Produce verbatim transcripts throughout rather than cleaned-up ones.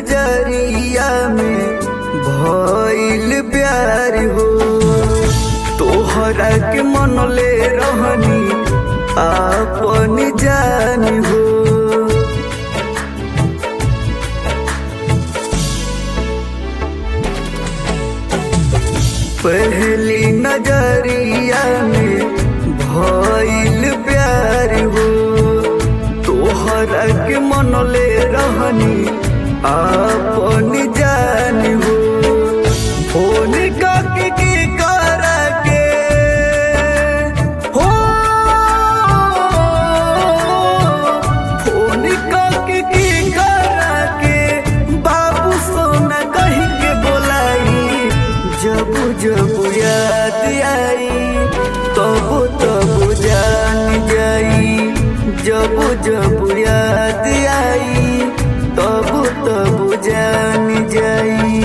नजरिया में भइल प्यार हो। तोहरा के मन ले रहनी आपन जान हो। पहली नजरिया में भइल प्यार हो। तोहरा के मन ले रहनी आपन जान हो। फोन करके की करा के हो, फोन करके की करा के बाबू सोना कह के बोलाई। जब जब याद आई तब तब जान जाई। जब जब याद आई तब तब जान जाई।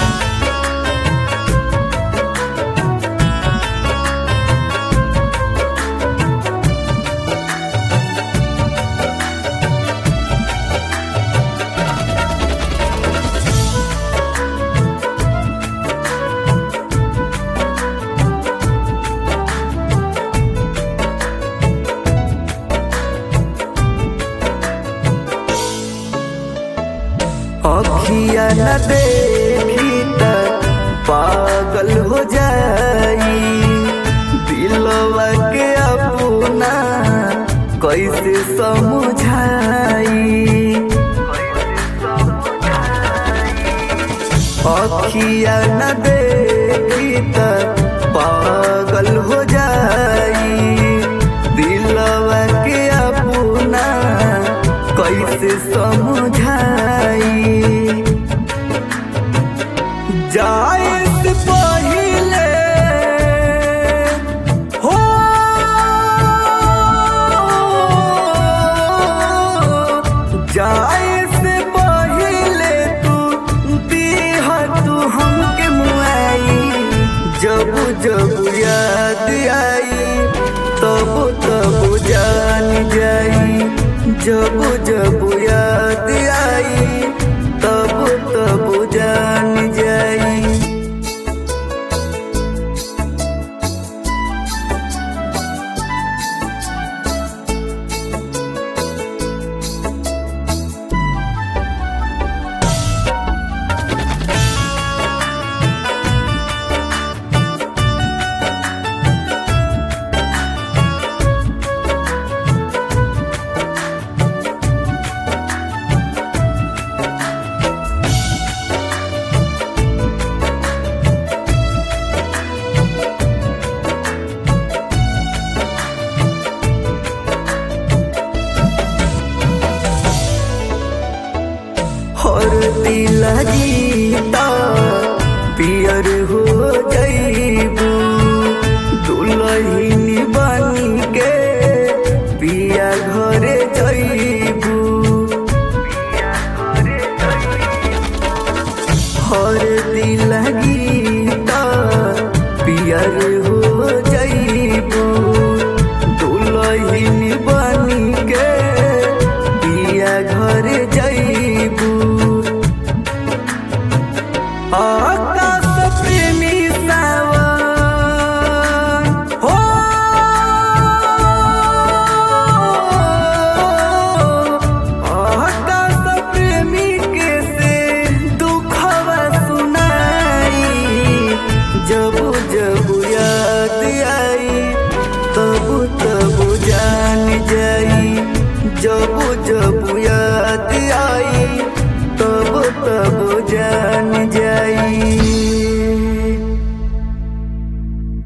अखिया न देखी त पागल हो जाई। दिलवा के अपना कैसे समझाई। अखिया न देखी त पागल हो जाई। दिलवा के अपना कैसे समझाई। जाए से पहिले हो, जाए से पहिले तू दीह तू हमके मुआई। जब जब याद आई तब तब जान जाई। जब जब याद आई तब तब जान जाई। हर दिल जीता पियर हो जाइबू। दुल्हन बन के पिया घरे जाइबू। हर दिल गीता पियर हो जाइबू। दुल्हन बन के पिया घरे जाइबू। आकाश प्रेमी सावन हो, आकाश प्रेमी के से दुखवा सुनाई। जब जब याद आई तब तब जान जाई। जब जब याद आई तब तब जान